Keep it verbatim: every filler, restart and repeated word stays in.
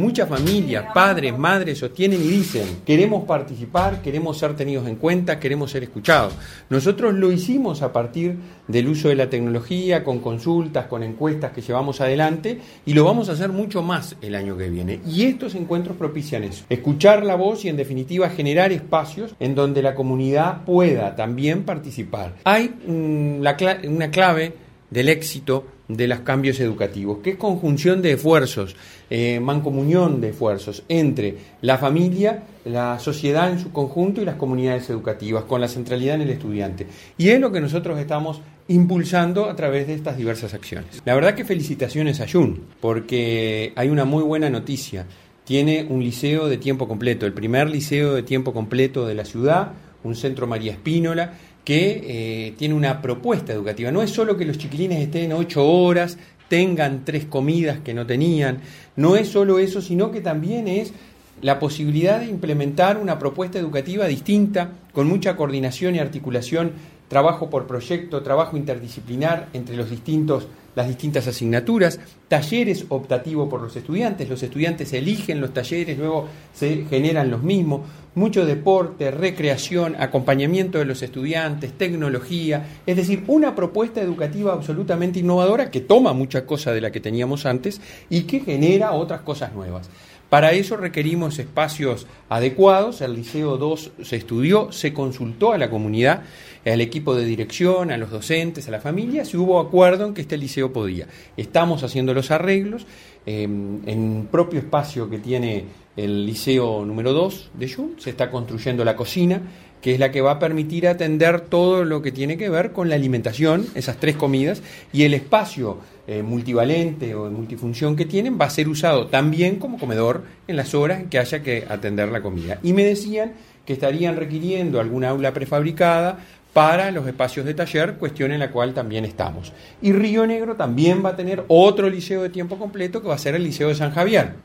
muchas familias, padres, madres sostienen y dicen: queremos participar, queremos ser tenidos en cuenta, queremos ser escuchados. Nosotros lo hicimos a partir del uso de la tecnología, con consultas, con encuestas que llevamos adelante, y lo vamos a hacer mucho más el año que viene. Y estos encuentros propician eso: escuchar la voz y, en definitiva, generar espacios en donde la comunidad pueda también participar. Hay mmm, la cl- una clave del éxito de los cambios educativos, que es conjunción de esfuerzos, eh, mancomunión de esfuerzos entre la familia, la sociedad en su conjunto y las comunidades educativas, con la centralidad en el estudiante. Y es lo que nosotros estamos impulsando a través de estas diversas acciones. La verdad que felicitaciones a Jun, porque hay una muy buena noticia. Tiene un liceo de tiempo completo, el primer liceo de tiempo completo de la ciudad, un centro María Espínola, que eh, tiene una propuesta educativa. No es solo que los chiquilines estén ocho horas, tengan tres comidas que no tenían, no es solo eso, sino que también es la posibilidad de implementar una propuesta educativa distinta, con mucha coordinación y articulación, trabajo por proyecto, trabajo interdisciplinar entre los distintos, las distintas asignaturas, talleres optativos por los estudiantes, los estudiantes eligen los talleres, luego se generan los mismos, mucho deporte, recreación, acompañamiento de los estudiantes, tecnología, es decir, una propuesta educativa absolutamente innovadora que toma mucha cosa de la que teníamos antes y que genera otras cosas nuevas. Para eso requerimos espacios adecuados. El Liceo dos se estudió, se consultó a la comunidad, al equipo de dirección, a los docentes, a las familias, y hubo acuerdo en que este liceo podía. Estamos haciendo los arreglos eh, en el propio espacio que tiene el Liceo número dos de Jun. Se está construyendo la cocina, que es la que va a permitir atender todo lo que tiene que ver con la alimentación, esas tres comidas, y el espacio eh, multivalente o de multifunción que tienen va a ser usado también como comedor en las horas en que haya que atender la comida. Y me decían que estarían requiriendo alguna aula prefabricada para los espacios de taller, cuestión en la cual también estamos. Y Río Negro también va a tener otro liceo de tiempo completo, que va a ser el Liceo de San Javier.